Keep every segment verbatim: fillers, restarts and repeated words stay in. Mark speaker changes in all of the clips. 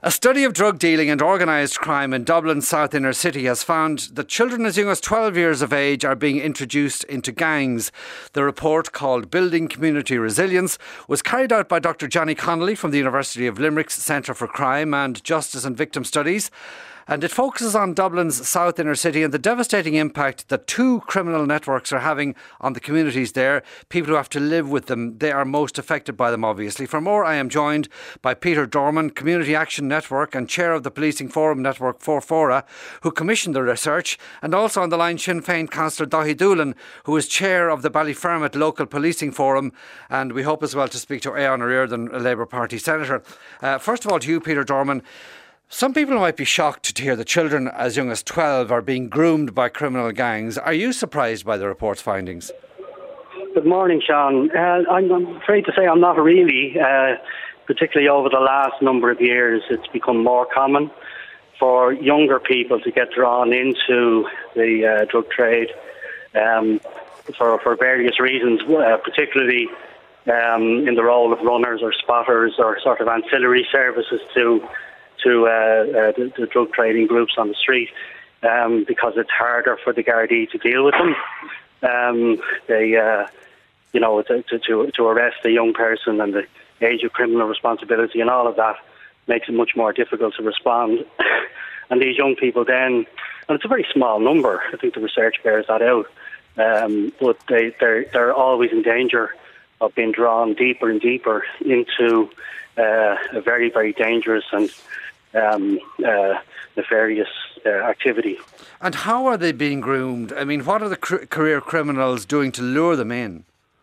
Speaker 1: A study of drug dealing and organised crime in Dublin's south inner city has found that children as young as twelve years of age are being introduced into gangs. The report, called Building Community Resilience, was carried out by Doctor Johnny Connolly from the University of Limerick's Centre for Crime and Justice and Victim Studies. And it focuses on Dublin's south inner city and the devastating impact that two criminal networks are having on the communities there. People who have to live with them, they are most affected by them, obviously. For more, I am joined by Peter Dorman, Community Action Network and Chair of the Policing Forum Network four Fora, who commissioned the research, and also on the line Sinn Féin Councillor Daithí Doolan, who is Chair of the Ballyfermot Local Policing Forum, and we hope as well to speak to Aodhán Ó Ríordáin, a Labour Party Senator. Uh, first of all, to you, Peter Dorman. Some people might be shocked to hear that children as young as twelve are being groomed by criminal gangs. Are you surprised by the report's findings?
Speaker 2: Good morning, Sean. Uh, I'm, I'm afraid to say I'm not really. Uh, particularly over the last number of years, it's become more common for younger people to get drawn into the uh, drug trade um, for, for various reasons, uh, particularly um, in the role of runners or spotters or sort of ancillary services to to uh, uh, the, the drug trading groups on the street, um, because it's harder for the Gardaí to deal with them. Um, they, uh, you know, to, to to arrest a young person and the age of criminal responsibility and all of that makes it much more difficult to respond. And these young people then, and it's a very small number, I think the research bears that out, um, but they, they're, they're always in danger of being drawn deeper and deeper into uh, a very, very dangerous and Um, uh, nefarious uh, activity.
Speaker 1: And how are they being groomed? I mean, what are the cr- career criminals doing to lure them in?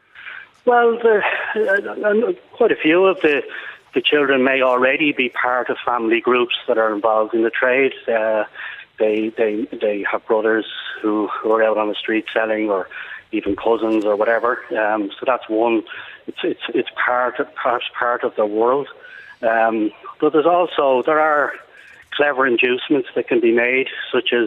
Speaker 2: Well, the, uh, quite a few of the, the children may already be part of family groups that are involved in the trade. Uh, they they they have brothers who, who are out on the street selling, or even cousins or whatever. Um, so that's one. It's it's it's part of, part part of the world. Um, but there's also, there are clever inducements that can be made, such as,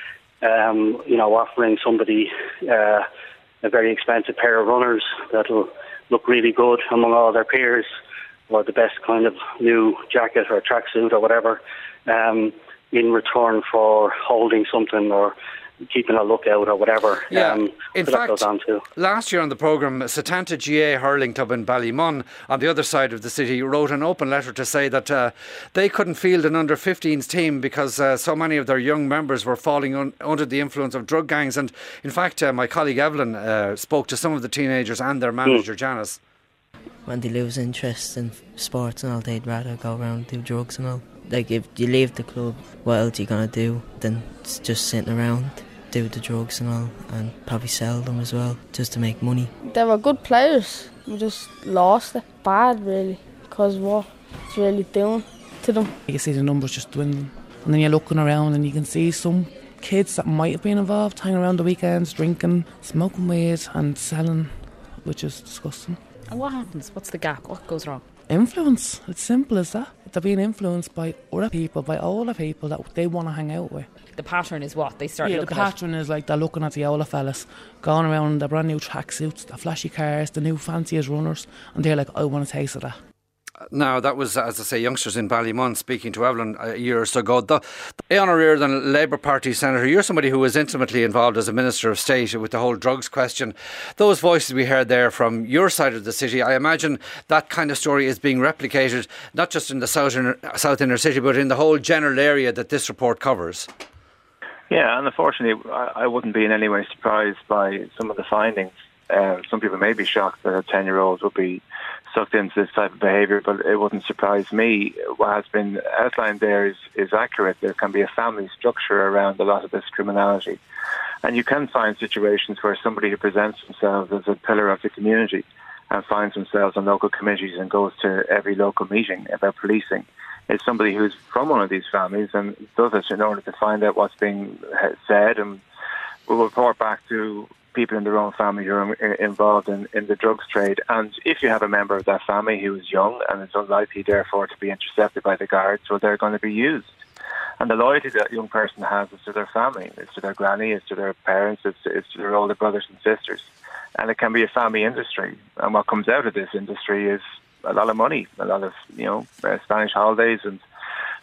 Speaker 2: um, you know, offering somebody uh, a very expensive pair of runners that'll look really good among all their peers, or the best kind of new jacket or tracksuit or whatever, um, in return for holding something or keeping a lookout or whatever.
Speaker 1: Yeah.
Speaker 2: Um,
Speaker 1: in
Speaker 2: so
Speaker 1: fact,
Speaker 2: that goes on too.
Speaker 1: Last year on the programme, Setanta G A Hurling Club in Ballymun, on the other side of the city, wrote an open letter to say that uh, they couldn't field an under fifteens team because uh, so many of their young members were falling un- under the influence of drug gangs. And in fact, uh, my colleague Evelyn uh, spoke to some of the teenagers and their manager, mm. Janice.
Speaker 3: When they lose interest in sports and all, they'd rather go around and do drugs and all. Like, if you leave the club, what else are you going to do than just sitting around, do the drugs and all, and probably sell them as well, just to make money.
Speaker 4: They were good players, we just lost it. Bad, really, because what it's really doing to them.
Speaker 5: You see the numbers just dwindling, and then you're looking around and you can see some kids that might have been involved hanging around the weekends, drinking, smoking weed and selling, which is disgusting.
Speaker 6: And what happens? What's the gap? What goes wrong?
Speaker 5: Influence. It's simple as that. They're being influenced by other people, by older people that they want to hang out with.
Speaker 6: The pattern is what? They start
Speaker 5: yeah,
Speaker 6: looking
Speaker 5: the pattern
Speaker 6: at?
Speaker 5: is like they're looking at the older fellas, going around in their brand new tracksuits, the flashy cars, the new fanciest runners, and they're like, I want a taste of that.
Speaker 1: Now, that was, as I say, youngsters in Ballymun speaking to Evelyn a year or so ago. The, Aodhán Ó Ríordáin, Labour Party Senator, you're somebody who was intimately involved as a Minister of State with the whole drugs question. Those voices we heard there from your side of the city, I imagine that kind of story is being replicated, not just in the south inner, south inner city, but in the whole general area that this report covers.
Speaker 7: Yeah, and unfortunately, I wouldn't be in any way surprised by some of the findings. Uh, some people may be shocked that a ten-year-old would be sucked into this type of behaviour, but it wouldn't surprise me. What has been outlined there is, is accurate. There can be a family structure around a lot of this criminality. And you can find situations where somebody who presents themselves as a pillar of the community and finds themselves on local committees and goes to every local meeting about policing is somebody who's from one of these families and does it in order to find out what's being said, and will report back to people in their own family who are involved in, in the drugs trade. And if you have a member of that family who is young and is unlikely, therefore, to be intercepted by the guards, well, they're going to be used. And the loyalty that young person has is to their family, it's to their granny, it's to their parents, it's to, it's to their older brothers and sisters. And it can be a family industry. And what comes out of this industry is a lot of money, a lot of, you know, uh, Spanish holidays and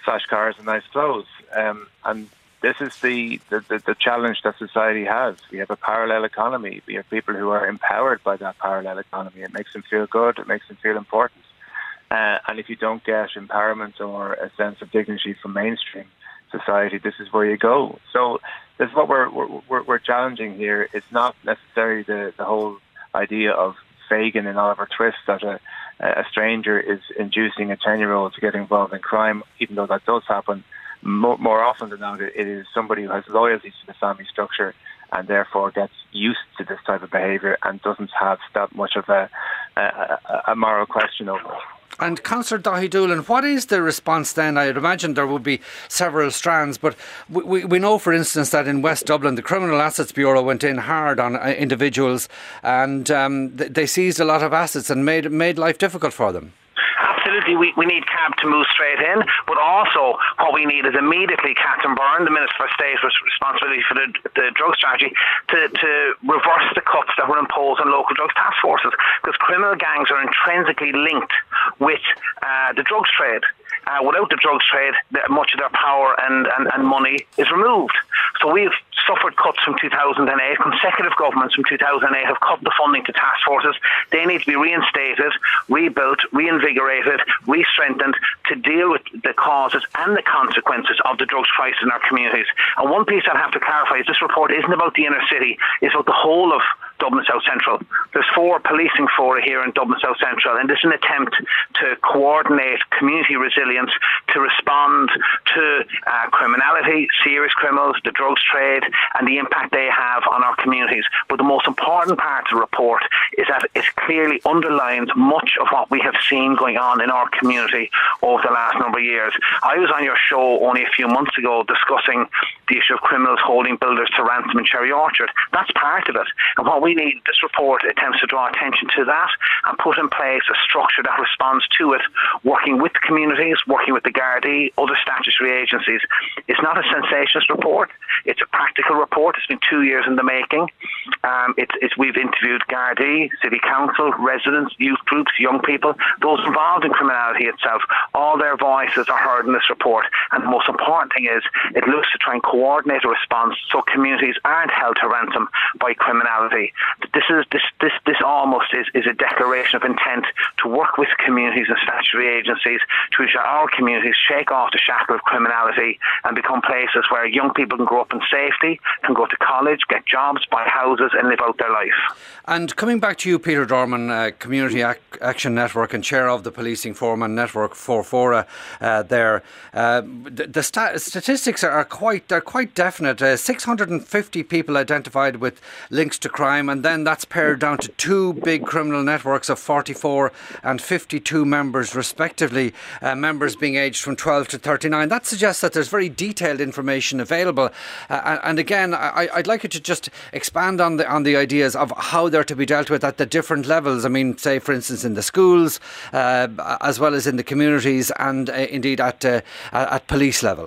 Speaker 7: flash cars and nice clothes. Um, and this is the, the, the, the challenge that society has. We have a parallel economy. We have people who are empowered by that parallel economy. It makes them feel good. It makes them feel important. Uh, and if you don't get empowerment or a sense of dignity from mainstream society, this is where you go. So this is what we're we're, we're challenging here. It's not necessarily the, the whole idea of Fagin and Oliver Twist that a, a stranger is inducing a ten-year-old to get involved in crime, even though that does happen. More, more often than not, it is somebody who has loyalty to the family structure and therefore gets used to this type of behaviour and doesn't have that much of a, a, a moral question over it.
Speaker 1: And Councillor Daithí Doolan, what is the response then? I'd imagine there would be several strands, but we, we, we know, for instance, that in West Dublin, the Criminal Assets Bureau went in hard on uh, individuals and um, th- they seized a lot of assets and made made life difficult for them.
Speaker 8: Absolutely, we, we need C A B to move straight in, but also what we need is immediately Catherine Byrne, the Minister for State with responsibility for the, the drug strategy, to, to reverse the cuts that were imposed on local drugs task forces, because criminal gangs are intrinsically linked with uh, the drugs trade. Uh, without the drugs trade, much of their power and, and, and money is removed. So we've suffered cuts from two thousand eight. Consecutive governments from two thousand eight have cut the funding to task forces. They need to be reinstated, rebuilt, reinvigorated, re-strengthened to deal with the causes and the consequences of the drugs crisis in our communities. And one piece I'd have to clarify is this report isn't about the inner city, it's about the whole of Dublin South Central. There's four policing fora here in Dublin South Central, and this is an attempt to coordinate community resilience to respond to uh, criminality, serious criminals, the drugs trade, and the impact they have on our communities. But the most important part of the report is that it clearly underlines much of what we have seen going on in our community over the last number of years. I was on your show only a few months ago discussing the issue of criminals holding builders to ransom in Cherry Orchard. That's part of it. And what we need, this report attempts to draw attention to that and put in place a structure that responds to it, working with communities, working with the Gardaí, other statutory agencies. It's not a sensationalist report. It's a practical report. It's been two years in the making. Um, it's, it's, we've interviewed Gardaí, City Council, residents, youth groups, young people, those involved in criminality itself. All their voices are heard in this report. And the most important thing is it looks to try and coordinate a response so communities aren't held to ransom by criminality. This is this this this almost is, is a declaration of intent to work with communities and statutory agencies to ensure our communities shake off the shackle of criminality and become places where young people can grow up in safety, can go to college, get jobs, buy houses and live out their life.
Speaker 1: And coming back to you, Peter Dorman, uh, Community Ac- Action Network and Chair of the Policing Forum and Network for Fora uh, there, uh, the, the sta- statistics are quite they're quite definite. Uh, six hundred fifty people identified with links to crime, and then that's pared down to two big criminal networks of forty-four and fifty-two members respectively, uh, members being aged from twelve to thirty-nine. That suggests that there's very detailed information available. Uh, and again, I, I'd like you to just expand on the on the ideas of how they're to be dealt with at the different levels. I mean, say, for instance, in the schools, uh, as well as in the communities and uh, indeed at, uh, at police level.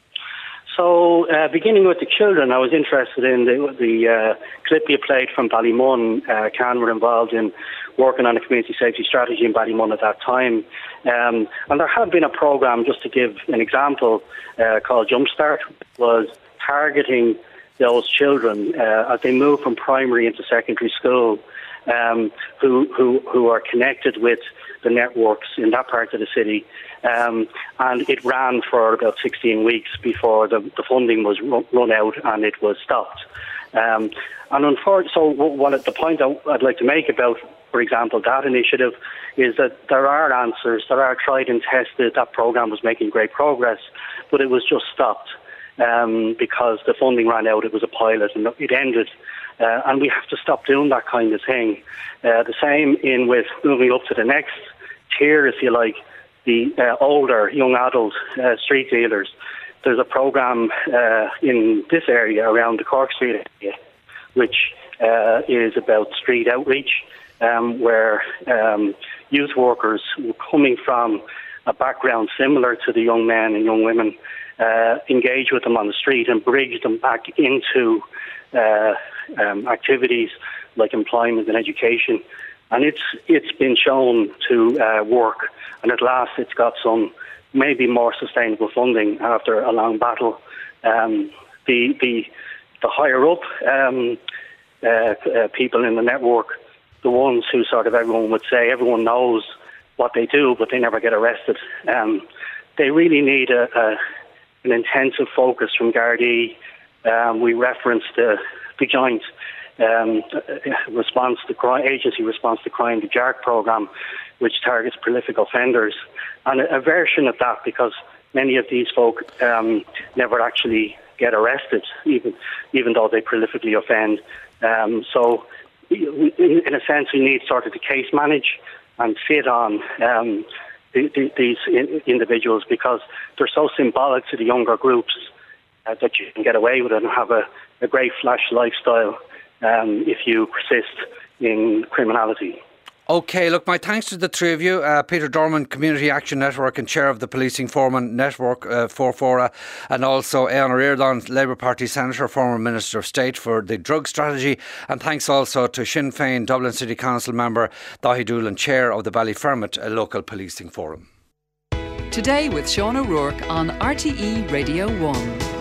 Speaker 2: So, uh, beginning with the children, I was interested in the, the uh, clip you played from Ballymun. Uh, Can were involved in working on a community safety strategy in Ballymun at that time. Um, and there had been a programme, just to give an example, uh, called Jumpstart, was targeting those children uh, as they move from primary into secondary school, um, who, who, who are connected with the networks in that part of the city. Um, and it ran for about sixteen weeks before the, the funding was run, run out and it was stopped. Um, and unfortunately, so what the point I'd like to make about, for example, that initiative is that there are answers, there are tried and tested. That programme was making great progress, but it was just stopped um, because the funding ran out. It was a pilot and it ended. Uh, and we have to stop doing that kind of thing. Uh, the same in with moving up to the next tier, if you like, the uh, older young adult uh, street dealers. There's a programme uh, in this area around the Cork Street area, which uh, is about street outreach, um, where um, youth workers coming from a background similar to the young men and young women uh, engage with them on the street and bridge them back into uh, um, activities like employment and education. And it's it's been shown to uh, work, and at last it's got some maybe more sustainable funding after a long battle. Um, the the the higher up um, uh, uh, people in the network, the ones who sort of everyone would say everyone knows what they do, but they never get arrested. Um, they really need a, a an intensive focus from Gardaí. Um, we referenced the the joint um, response to crime, agency response to crime, the JARC programme, which targets prolific offenders, and a, a version of that, because many of these folk um, never actually get arrested, even even though they prolifically offend. Um, so, in, in a sense, we need sort of to case manage and fit on um, the, the, these in, individuals, because they're so symbolic to the younger groups uh, that you can get away with it and have a, a great flash lifestyle um, if you persist in criminality.
Speaker 1: OK, look, my thanks to the three of you. Uh, Peter Dorman, Community Action Network and Chair of the Policing Foreman Network, uh, for Fora, and also Eanna Reardon, Labour Party Senator, former Minister of State for the drug strategy. And thanks also to Sinn Féin Dublin City Council member Daithí Doolan, Chair of the Ballyfermot uh, Local Policing Forum.
Speaker 9: Today with Sean O'Rourke on R T E Radio one.